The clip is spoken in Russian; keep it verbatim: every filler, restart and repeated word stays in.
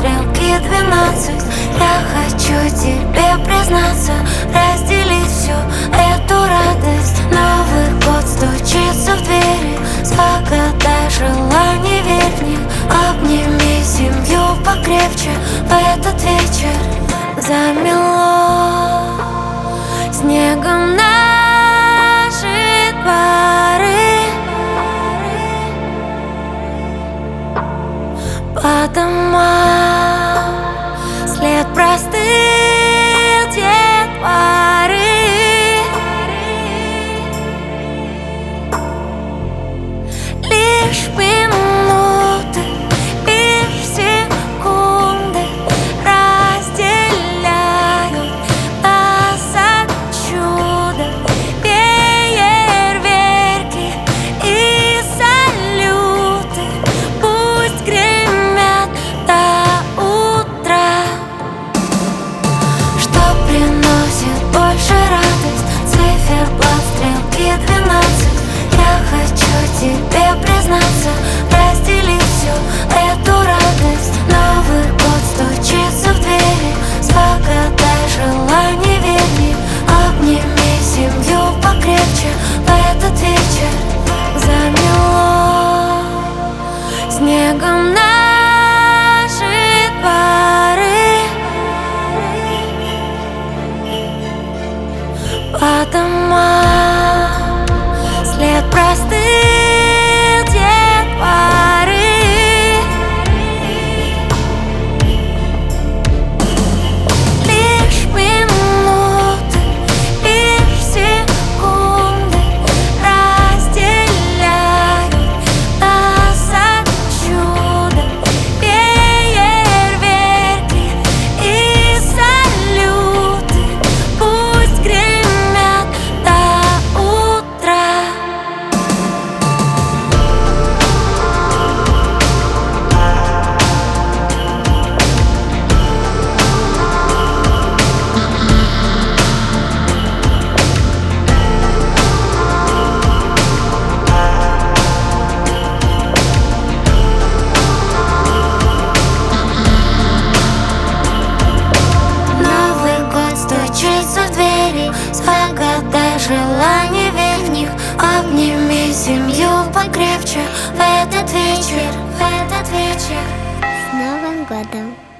стрелки двенадцать. Я хочу тебе признаться, разделить всю эту радость. Новый год стучится в двери, загадай желание, верь в них. Обними семью покрепче в этот вечер. Замело снегом наши дворы, по домам след простыл детворы. Лишь минуты, лишь секунды разделяют нас от чуда. Фейерверки и салюты пусть гремят до утра. Что приносит больше радость? Циферблат, стрелки двенадцать. Я хочу тебе признаться, разделить всю эту радость. Новый год стучится в двери, загадай желание, верь в них. Обними семью покрепче в этот вечер. Замело снегом наши дворы, по домам след простыл детворы. Лишь минуты, лишь секунды разделяют нас от чуда. Фейерверки и салюты пусть гремят до утра. Новый год стучится в двери, загадай желание, верь в них. Обними семью покрепче в этот вечер, в этот вечер. С Новым годом!